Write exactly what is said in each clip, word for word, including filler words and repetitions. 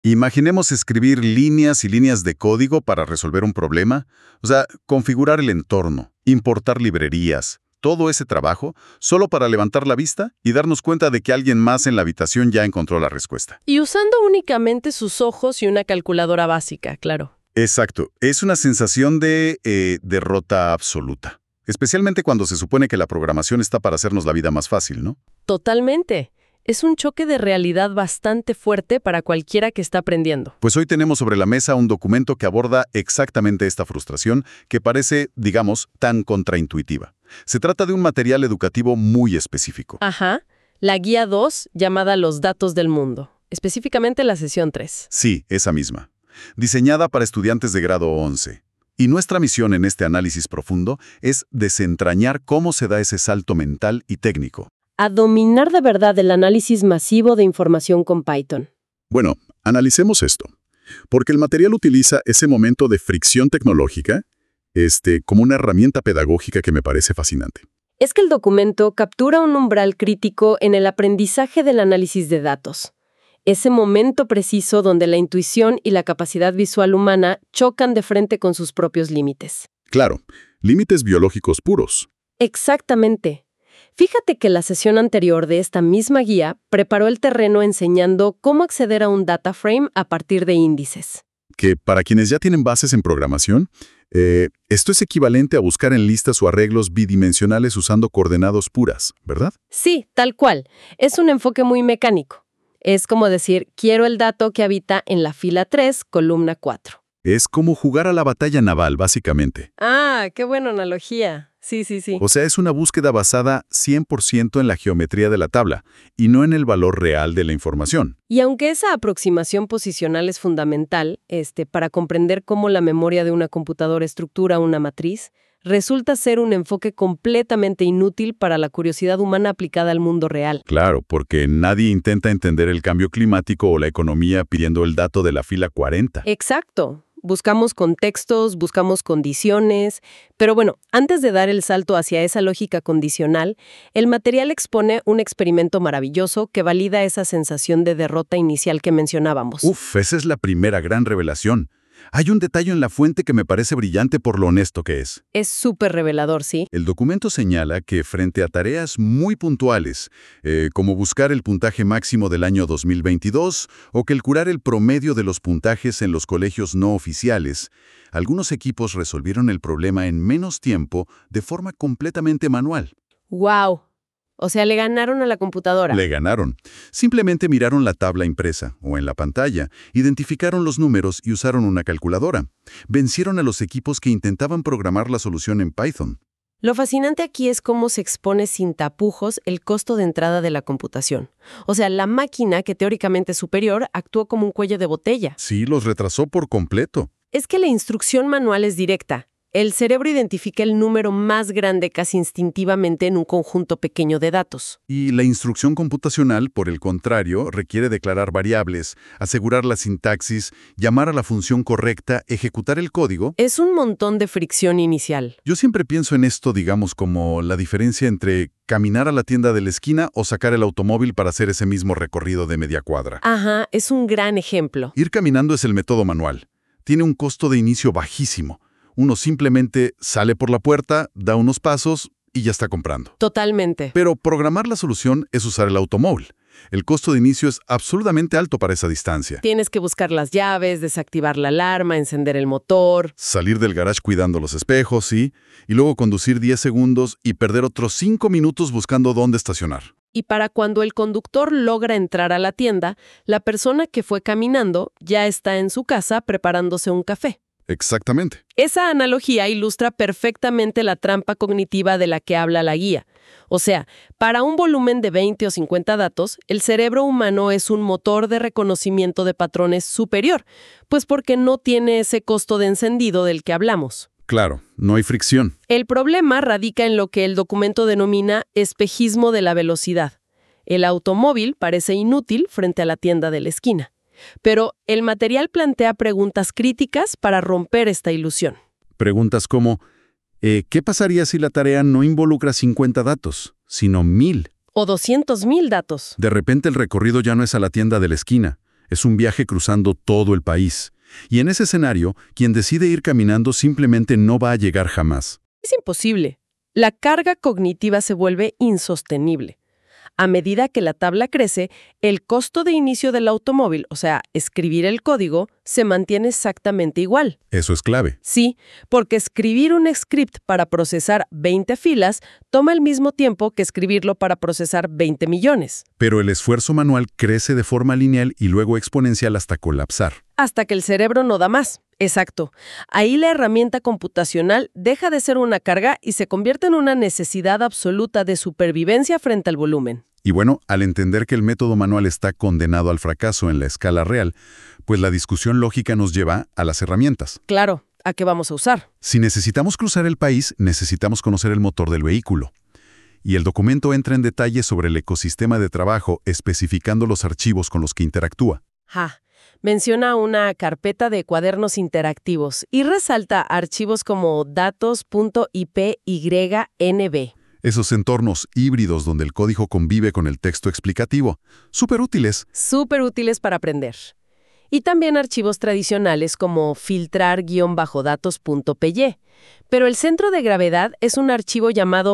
Imaginemos escribir líneas y líneas de código para resolver un problema, o sea, configurar el entorno, importar librerías, todo ese trabajo solo para levantar la vista y darnos cuenta de que alguien más en la habitación ya encontró la respuesta. Y usando únicamente sus ojos y una calculadora básica, claro. Exacto, es una sensación de eh, derrota absoluta, especialmente cuando se supone que la programación está para hacernos la vida más fácil, ¿no? Totalmente. Es un choque de realidad bastante fuerte para cualquiera que está aprendiendo. Pues hoy tenemos sobre la mesa un documento que aborda exactamente esta frustración que parece, digamos, tan contraintuitiva. Se trata de un material educativo muy específico. Ajá. La guía dos, llamada Los datos del mundo. Específicamente la sesión tres. Sí, esa misma. Diseñada para estudiantes de grado once. Y nuestra misión en este análisis profundo es desentrañar cómo se da ese salto mental y técnico. A dominar de verdad el análisis masivo de información con Python. Bueno, analicemos esto. Porque el material utiliza ese momento de fricción tecnológica este, como una herramienta pedagógica que me parece fascinante. Es que el documento captura un umbral crítico en el aprendizaje del análisis de datos. Ese momento preciso donde la intuición y la capacidad visual humana chocan de frente con sus propios límites. Claro, límites biológicos puros. Exactamente. Fíjate que la sesión anterior de esta misma guía preparó el terreno enseñando cómo acceder a un data frame a partir de índices. Que para quienes ya tienen bases en programación, eh, esto es equivalente a buscar en listas o arreglos bidimensionales usando coordenadas puras, ¿verdad? Sí, tal cual. Es un enfoque muy mecánico. Es como decir, quiero el dato que habita en la fila tres, columna cuatro. Es como jugar a la batalla naval, básicamente. Ah, qué buena analogía. Sí, sí, sí. O sea, es una búsqueda basada cien por ciento en la geometría de la tabla y no en el valor real de la información. Y aunque esa aproximación posicional es fundamental, este, para comprender cómo la memoria de una computadora estructura una matriz, resulta ser un enfoque completamente inútil para la curiosidad humana aplicada al mundo real. Claro, porque nadie intenta entender el cambio climático o la economía pidiendo el dato de la fila cuarenta. Exacto. Buscamos contextos, buscamos condiciones, pero bueno, antes de dar el salto hacia esa lógica condicional, el material expone un experimento maravilloso que valida esa sensación de derrota inicial que mencionábamos. Uf, esa es la primera gran revelación. Hay un detalle en la fuente que me parece brillante por lo honesto que es. Es súper revelador, ¿sí? El documento señala que frente a tareas muy puntuales, eh, como buscar el puntaje máximo del año dos mil veintidós o calcular el promedio de los puntajes en los colegios no oficiales, algunos equipos resolvieron el problema en menos tiempo de forma completamente manual. ¡Wow! O sea, le ganaron a la computadora. Le ganaron. Simplemente miraron la tabla impresa o en la pantalla, identificaron los números y usaron una calculadora. Vencieron a los equipos que intentaban programar la solución en Python. Lo fascinante aquí es cómo se expone sin tapujos el costo de entrada de la computación. O sea, la máquina, que teóricamente es superior, actuó como un cuello de botella. Sí, los retrasó por completo. Es que la instrucción manual es directa. El cerebro identifica el número más grande casi instintivamente en un conjunto pequeño de datos. Y la instrucción computacional, por el contrario, requiere declarar variables, asegurar la sintaxis, llamar a la función correcta, ejecutar el código. Es un montón de fricción inicial. Yo siempre pienso en esto, digamos, como la diferencia entre caminar a la tienda de la esquina o sacar el automóvil para hacer ese mismo recorrido de media cuadra. Ajá, es un gran ejemplo. Ir caminando es el método manual. Tiene un costo de inicio bajísimo. Uno simplemente sale por la puerta, da unos pasos y ya está comprando. Totalmente. Pero programar la solución es usar el automóvil. El costo de inicio es absolutamente alto para esa distancia. Tienes que buscar las llaves, desactivar la alarma, encender el motor. Salir del garage cuidando los espejos, sí. Y luego conducir diez segundos y perder otros cinco minutos buscando dónde estacionar. Y para cuando el conductor logra entrar a la tienda, la persona que fue caminando ya está en su casa preparándose un café. Exactamente. Esa analogía ilustra perfectamente la trampa cognitiva de la que habla la guía. O sea, para un volumen de veinte o cincuenta datos, el cerebro humano es un motor de reconocimiento de patrones superior, pues porque no tiene ese costo de encendido del que hablamos. Claro, no hay fricción. El problema radica en lo que el documento denomina espejismo de la velocidad. El automóvil parece inútil frente a la tienda de la esquina. Pero el material plantea preguntas críticas para romper esta ilusión. Preguntas como, eh, ¿qué pasaría si la tarea no involucra cincuenta datos, sino mil? O doscientos mil datos. De repente el recorrido ya no es a la tienda de la esquina, Es un viaje cruzando todo el país. Y en ese escenario, quien decide ir caminando simplemente no va a llegar jamás. Es imposible. La carga cognitiva se vuelve insostenible. A medida que la tabla crece, el costo de inicio del automóvil, o sea, escribir el código, se mantiene exactamente igual. Eso es clave. Sí, porque escribir un script para procesar veinte filas toma el mismo tiempo que escribirlo para procesar veinte millones. Pero el esfuerzo manual crece de forma lineal y luego exponencial hasta colapsar. Hasta que el cerebro no da más. Exacto. Ahí la herramienta computacional deja de ser una carga y se convierte en una necesidad absoluta de supervivencia frente al volumen. Y bueno, al entender que el método manual está condenado al fracaso en la escala real, pues la discusión lógica nos lleva a las herramientas. Claro, ¿a qué vamos a usar? Si necesitamos cruzar el país, necesitamos conocer el motor del vehículo. Y el documento entra en detalle sobre el ecosistema de trabajo, especificando los archivos con los que interactúa. Ja. Menciona una carpeta de cuadernos interactivos y resalta archivos como datos.ipynb. Esos entornos híbridos donde el código convive con el texto explicativo. Súper útiles. Súper útiles para aprender. Y también archivos tradicionales como filtrar-datos.py. Pero el centro de gravedad es un archivo llamado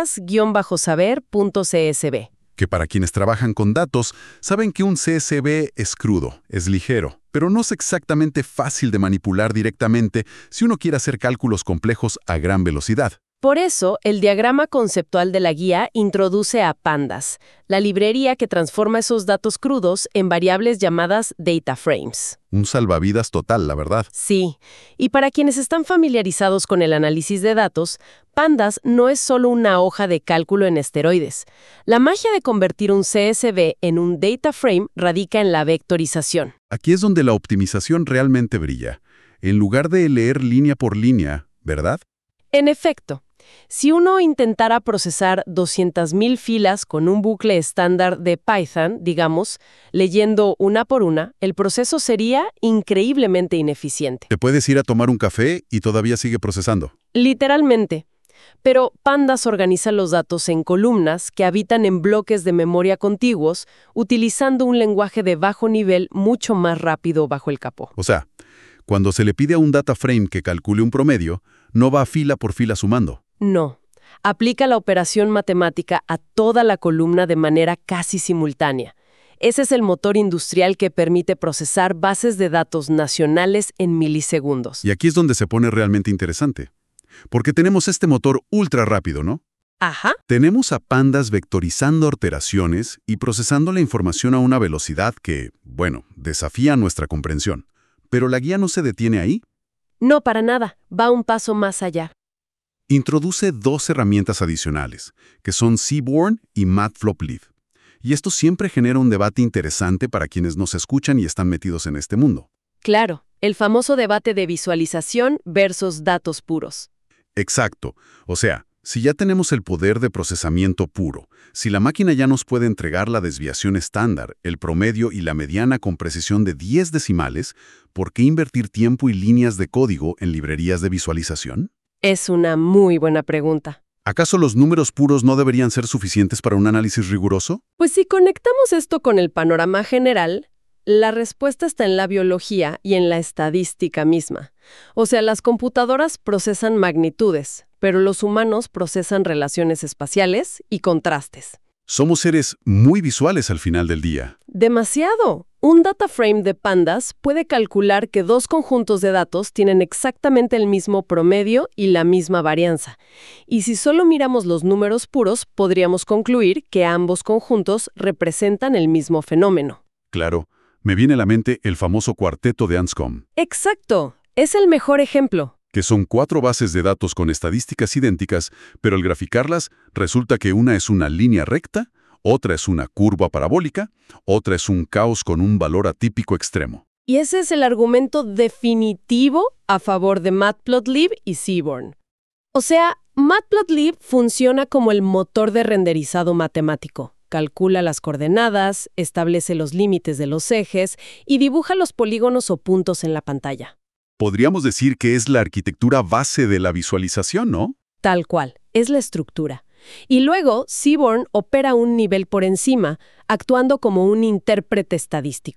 pruebas-saber.csv. Que para quienes trabajan con datos, saben que un C S V es crudo, es ligero, pero no es exactamente fácil de manipular directamente si uno quiere hacer cálculos complejos a gran velocidad. Por eso, el diagrama conceptual de la guía introduce a Pandas, la librería que transforma esos datos crudos en variables llamadas data frames. Un salvavidas total, la verdad. Sí, y para quienes están familiarizados con el análisis de datos, Pandas no es solo una hoja de cálculo en esteroides. La magia de convertir un C S V en un data frame radica en la vectorización. Aquí es donde la optimización realmente brilla. En lugar de leer línea por línea, ¿verdad? En efecto, si uno intentara procesar doscientas mil filas con un bucle estándar de Python, digamos, leyendo una por una, el proceso sería increíblemente ineficiente. Te puedes ir a tomar un café y todavía sigue procesando. Literalmente. Pero Pandas organiza los datos en columnas que habitan en bloques de memoria contiguos, utilizando un lenguaje de bajo nivel mucho más rápido bajo el capó. O sea, cuando se le pide a un data frame que calcule un promedio, no va fila por fila sumando. No. Aplica la operación matemática a toda la columna de manera casi simultánea. Ese es el motor industrial que permite procesar bases de datos nacionales en milisegundos. Y aquí es donde se pone realmente interesante. Porque tenemos este motor ultra rápido, ¿no? Ajá. Tenemos a Pandas vectorizando alteraciones y procesando la información a una velocidad que, bueno, desafía nuestra comprensión. Pero la guía no se detiene ahí. No, para nada. Va un paso más allá. Introduce dos herramientas adicionales, que son Seaborn y Matplotlib. Y esto siempre genera un debate interesante para quienes nos escuchan y están metidos en este mundo. Claro, el famoso debate de visualización versus datos puros. Exacto. O sea, si ya tenemos el poder de procesamiento puro, si la máquina ya nos puede entregar la desviación estándar, el promedio y la mediana con precisión de diez decimales, ¿por qué invertir tiempo y líneas de código en librerías de visualización? Es una muy buena pregunta. ¿Acaso los números puros no deberían ser suficientes para un análisis riguroso? Pues si conectamos esto con el panorama general, la respuesta está en la biología y en la estadística misma. O sea, las computadoras procesan magnitudes, pero los humanos procesan relaciones espaciales y contrastes. Somos seres muy visuales al final del día. ¡Demasiado! Un data frame de Pandas puede calcular que dos conjuntos de datos tienen exactamente el mismo promedio y la misma varianza. Y si solo miramos los números puros, podríamos concluir que ambos conjuntos representan el mismo fenómeno. Claro, me viene a la mente el famoso cuarteto de Anscombe. ¡Exacto! Es el mejor ejemplo. Que son cuatro bases de datos con estadísticas idénticas, pero al graficarlas resulta que una es una línea recta, otra es una curva parabólica, otra es un caos con un valor atípico extremo. Y ese es el argumento definitivo a favor de Matplotlib y Seaborn. O sea, Matplotlib funciona como el motor de renderizado matemático. Calcula las coordenadas, establece los límites de los ejes y dibuja los polígonos o puntos en la pantalla. Podríamos decir que es la arquitectura base de la visualización, ¿no? Tal cual, es la estructura. Y luego, Seaborn opera un nivel por encima, actuando como un intérprete estadístico.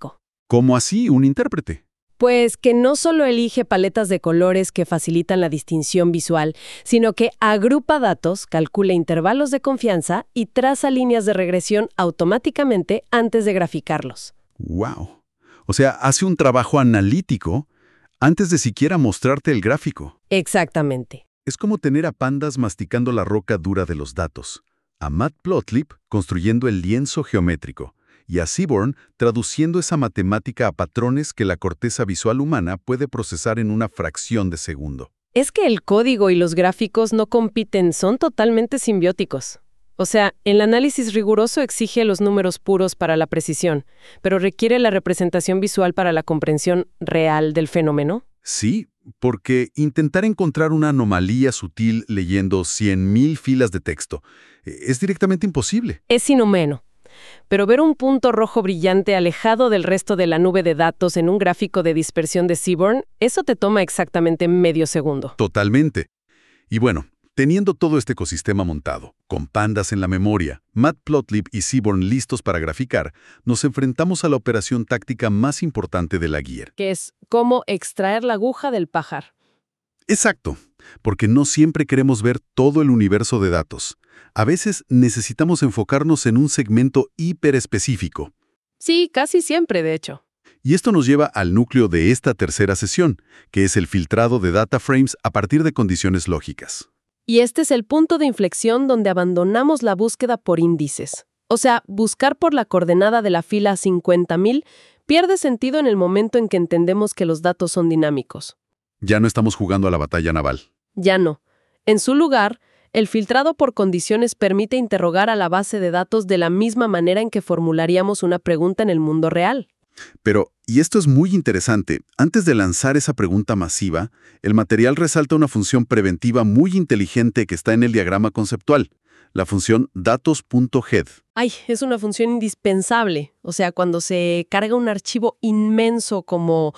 ¿Cómo así un intérprete? Pues que no solo elige paletas de colores que facilitan la distinción visual, sino que agrupa datos, calcula intervalos de confianza y traza líneas de regresión automáticamente antes de graficarlos. ¡Wow! O sea, hace un trabajo analítico antes de siquiera mostrarte el gráfico. Exactamente. Es como tener a Pandas masticando la roca dura de los datos, a Matplotlib construyendo el lienzo geométrico, y a Seaborn traduciendo esa matemática a patrones que la corteza visual humana puede procesar en una fracción de segundo. Es que el código y los gráficos no compiten, son totalmente simbióticos. O sea, el análisis riguroso exige los números puros para la precisión, pero requiere la representación visual para la comprensión real del fenómeno. Sí, porque intentar encontrar una anomalía sutil leyendo cien mil filas de texto es directamente imposible. Es inhumano. Pero ver un punto rojo brillante alejado del resto de la nube de datos en un gráfico de dispersión de Seaborn, eso te toma exactamente medio segundo. Totalmente. Y bueno, teniendo todo este ecosistema montado, con Pandas en la memoria, Matplotlib y Seaborn listos para graficar, nos enfrentamos a la operación táctica más importante de la guía. Que es cómo extraer la aguja del pajar. Exacto, porque no siempre queremos ver todo el universo de datos. A veces necesitamos enfocarnos en un segmento hiperespecífico. Sí, casi siempre, de hecho. Y esto nos lleva al núcleo de esta tercera sesión, que es el filtrado de data frames a partir de condiciones lógicas. Y este es el punto de inflexión donde abandonamos la búsqueda por índices. O sea, buscar por la coordenada de la fila cincuenta mil pierde sentido en el momento en que entendemos que los datos son dinámicos. Ya no estamos jugando a la batalla naval. Ya no. En su lugar, el filtrado por condiciones permite interrogar a la base de datos de la misma manera en que formularíamos una pregunta en el mundo real. Pero, y esto es muy interesante, antes de lanzar esa pregunta masiva, el material resalta una función preventiva muy inteligente que está en el diagrama conceptual, la función datos.head. Ay, es una función indispensable. O sea, cuando se carga un archivo inmenso como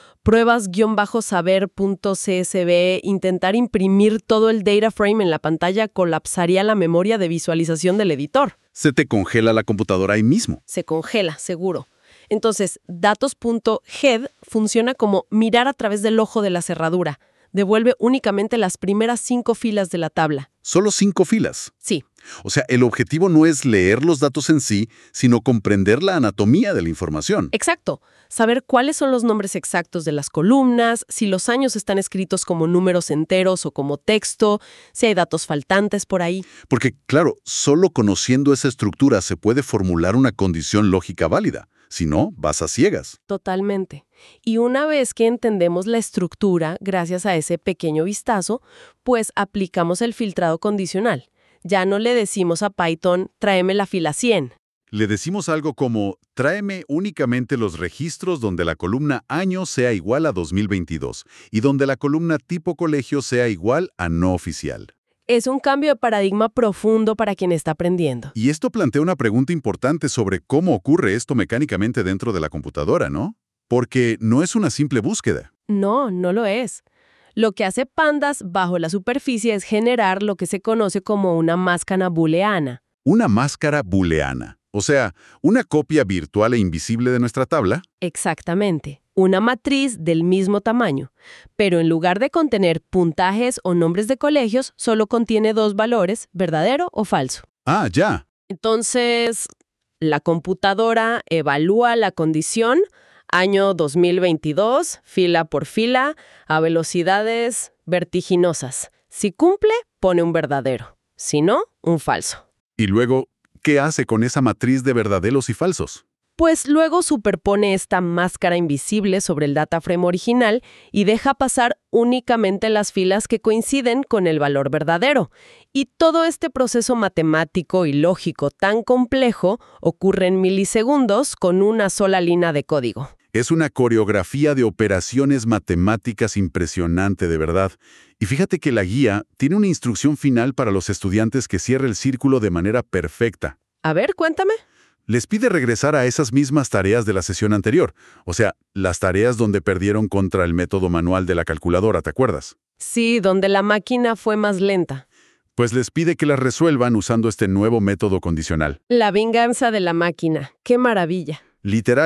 pruebas-saber.csv, intentar imprimir todo el data frame en la pantalla colapsaría la memoria de visualización del editor. Se te congela la computadora ahí mismo. Se congela, seguro. Entonces, datos.head funciona como mirar a través del ojo de la cerradura. Devuelve únicamente las primeras cinco filas de la tabla. ¿Solo cinco filas? Sí. O sea, el objetivo no es leer los datos en sí, sino comprender la anatomía de la información. Exacto. Saber cuáles son los nombres exactos de las columnas, si los años están escritos como números enteros o como texto, si hay datos faltantes por ahí. Porque, claro, solo conociendo esa estructura se puede formular una condición lógica válida. Si no, vas a ciegas. Totalmente. Y una vez que entendemos la estructura, gracias a ese pequeño vistazo, pues aplicamos el filtrado condicional. Ya no le decimos a Python, tráeme la fila cien. Le decimos algo como, tráeme únicamente los registros donde la columna año sea igual a dos mil veintidós y donde la columna tipo colegio sea igual a no oficial. Es un cambio de paradigma profundo para quien está aprendiendo. Y esto plantea una pregunta importante sobre cómo ocurre esto mecánicamente dentro de la computadora, ¿no? Porque no es una simple búsqueda. No, no lo es. Lo que hace Pandas bajo la superficie es generar lo que se conoce como una máscara booleana. Una máscara booleana. O sea, una copia virtual e invisible de nuestra tabla. Exactamente. Una matriz del mismo tamaño, pero en lugar de contener puntajes o nombres de colegios, solo contiene dos valores, verdadero o falso. Ah, ya. Entonces, la computadora evalúa la condición, año dos mil veintidós, fila por fila, a velocidades vertiginosas. Si cumple, pone un verdadero. Si no, un falso. Y luego, ¿qué hace con esa matriz de verdaderos y falsos? Pues luego superpone esta máscara invisible sobre el data frame original y deja pasar únicamente las filas que coinciden con el valor verdadero. Y todo este proceso matemático y lógico tan complejo ocurre en milisegundos con una sola línea de código. Es una coreografía de operaciones matemáticas impresionante, de verdad. Y fíjate que la guía tiene una instrucción final para los estudiantes que cierre el círculo de manera perfecta. A ver, cuéntame. Les pide regresar a esas mismas tareas de la sesión anterior, o sea, las tareas donde perdieron contra el método manual de la calculadora, ¿te acuerdas? Sí, donde la máquina fue más lenta. Pues les pide que las resuelvan usando este nuevo método condicional. La venganza de la máquina. ¡Qué maravilla! Literal.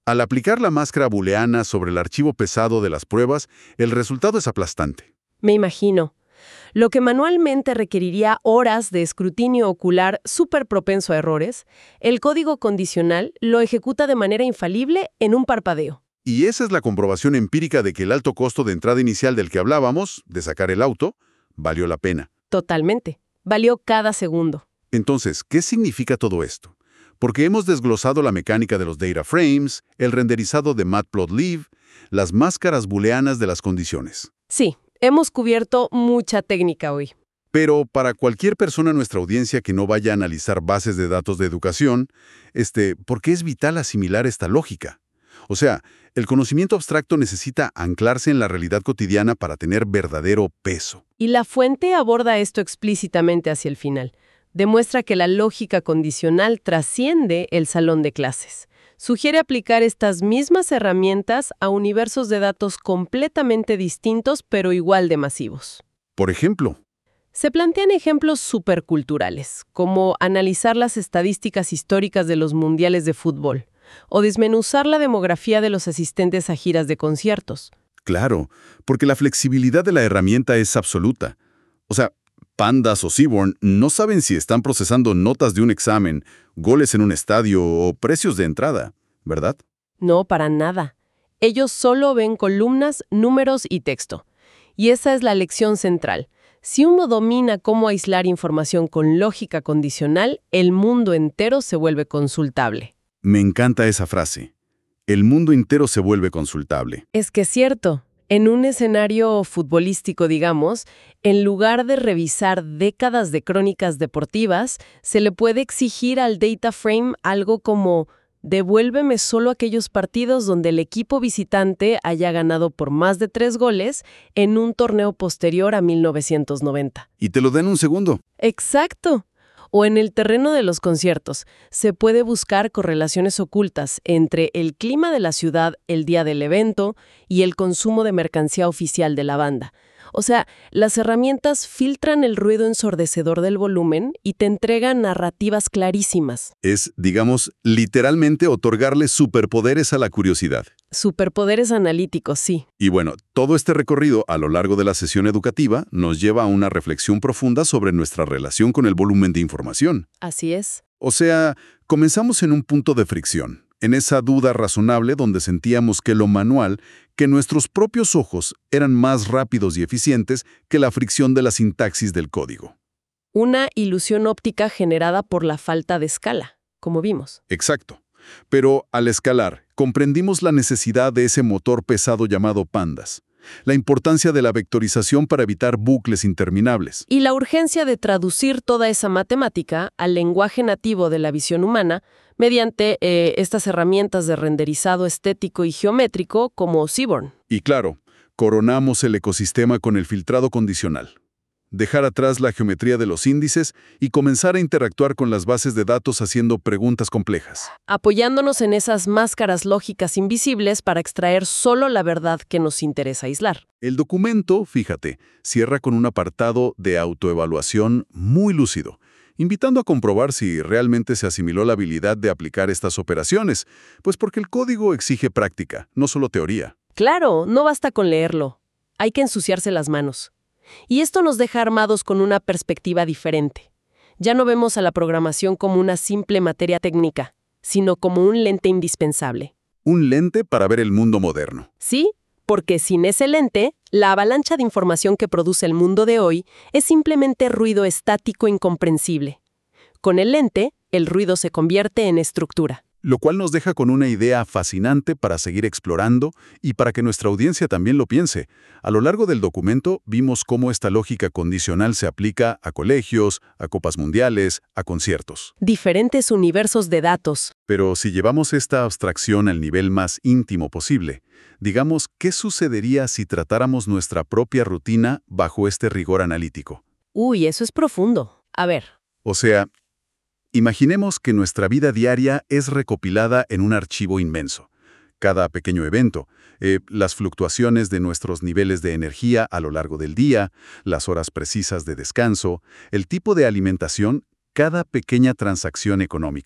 Al aplicar la máscara booleana sobre el archivo pesado de las pruebas, el resultado es aplastante. Me imagino. Lo que manualmente requeriría horas de escrutinio ocular súper propenso a errores, el código condicional lo ejecuta de manera infalible en un parpadeo. Y esa es la comprobación empírica de que el alto costo de entrada inicial del que hablábamos, de sacar el auto, valió la pena. Totalmente. Valió cada segundo. Entonces, ¿qué significa todo esto? Porque hemos desglosado la mecánica de los data frames, el renderizado de matplotlib, las máscaras booleanas de las condiciones. Sí, hemos cubierto mucha técnica hoy. Pero para cualquier persona en nuestra audiencia que no vaya a analizar bases de datos de educación, este, ¿por qué es vital asimilar esta lógica? O sea, el conocimiento abstracto necesita anclarse en la realidad cotidiana para tener verdadero peso. Y la fuente aborda esto explícitamente hacia el final. Demuestra que la lógica condicional trasciende el salón de clases. Sugiere aplicar estas mismas herramientas a universos de datos completamente distintos pero igual de masivos. Por ejemplo, se plantean ejemplos superculturales, como analizar las estadísticas históricas de los mundiales de fútbol, o desmenuzar la demografía de los asistentes a giras de conciertos. Claro, porque la flexibilidad de la herramienta es absoluta. O sea, Pandas o Seaborn no saben si están procesando notas de un examen, goles en un estadio o precios de entrada, ¿verdad? No, para nada. Ellos solo ven columnas, números y texto. Y esa es la lección central. Si uno domina cómo aislar información con lógica condicional, el mundo entero se vuelve consultable. Me encanta esa frase. El mundo entero se vuelve consultable. Es que es cierto. En un escenario futbolístico, digamos, en lugar de revisar décadas de crónicas deportivas, se le puede exigir al data frame algo como devuélveme solo aquellos partidos donde el equipo visitante haya ganado por más de tres goles en un torneo posterior a mil novecientos noventa. Y te lo den un segundo. Exacto. O en el terreno de los conciertos, se puede buscar correlaciones ocultas entre el clima de la ciudad el día del evento y el consumo de mercancía oficial de la banda. O sea, las herramientas filtran el ruido ensordecedor del volumen y te entregan narrativas clarísimas. Es, digamos, literalmente otorgarle superpoderes a la curiosidad. Superpoderes analíticos, sí. Y bueno, todo este recorrido a lo largo de la sesión educativa nos lleva a una reflexión profunda sobre nuestra relación con el volumen de información. Así es. O sea, comenzamos en un punto de fricción, en esa duda razonable donde sentíamos que lo manual, que nuestros propios ojos eran más rápidos y eficientes que la fricción de la sintaxis del código. Una ilusión óptica generada por la falta de escala, como vimos. Exacto. Pero al escalar, comprendimos la necesidad de ese motor pesado llamado Pandas, la importancia de la vectorización para evitar bucles interminables. Y la urgencia de traducir toda esa matemática al lenguaje nativo de la visión humana mediante eh, estas herramientas de renderizado estético y geométrico como Seaborn. Y claro, coronamos el ecosistema con el filtrado condicional. Dejar atrás la geometría de los índices y comenzar a interactuar con las bases de datos haciendo preguntas complejas. Apoyándonos en esas máscaras lógicas invisibles para extraer solo la verdad que nos interesa aislar. El documento, fíjate, cierra con un apartado de autoevaluación muy lúcido, invitando a comprobar si realmente se asimiló la habilidad de aplicar estas operaciones, pues porque el código exige práctica, no solo teoría. Claro, no basta con leerlo. Hay que ensuciarse las manos. Y esto nos deja armados con una perspectiva diferente. Ya no vemos a la programación como una simple materia técnica, sino como un lente indispensable. Un lente para ver el mundo moderno. Sí, porque sin ese lente, la avalancha de información que produce el mundo de hoy es simplemente ruido estático incomprensible. Con el lente, el ruido se convierte en estructura. Lo cual nos deja con una idea fascinante para seguir explorando y para que nuestra audiencia también lo piense. A lo largo del documento vimos cómo esta lógica condicional se aplica a colegios, a copas mundiales, a conciertos. Diferentes universos de datos. Pero si llevamos esta abstracción al nivel más íntimo posible, digamos, ¿qué sucedería si tratáramos nuestra propia rutina bajo este rigor analítico? Uy, eso es profundo. A ver. O sea, imaginemos que nuestra vida diaria es recopilada en un archivo inmenso. Cada pequeño evento, eh, las fluctuaciones de nuestros niveles de energía a lo largo del día, las horas precisas de descanso, el tipo de alimentación, cada pequeña transacción económica.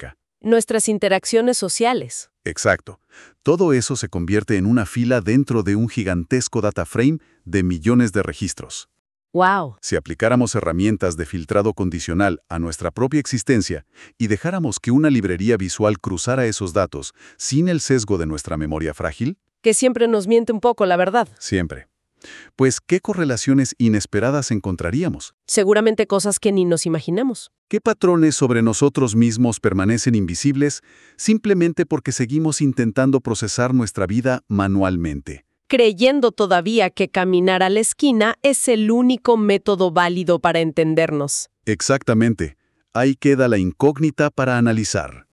Nuestras interacciones sociales. Exacto. Todo eso se convierte en una fila dentro de un gigantesco data frame de millones de registros. ¡Wow! Si aplicáramos herramientas de filtrado condicional a nuestra propia existencia y dejáramos que una librería visual cruzara esos datos sin el sesgo de nuestra memoria frágil, Que siempre nos miente un poco, la verdad. siempre. Pues, ¿qué correlaciones inesperadas encontraríamos? Seguramente cosas que ni nos imaginamos. ¿Qué patrones sobre nosotros mismos permanecen invisibles simplemente porque seguimos intentando procesar nuestra vida manualmente? Creyendo todavía que caminar a la esquina es el único método válido para entendernos. Exactamente. Ahí queda la incógnita para analizar.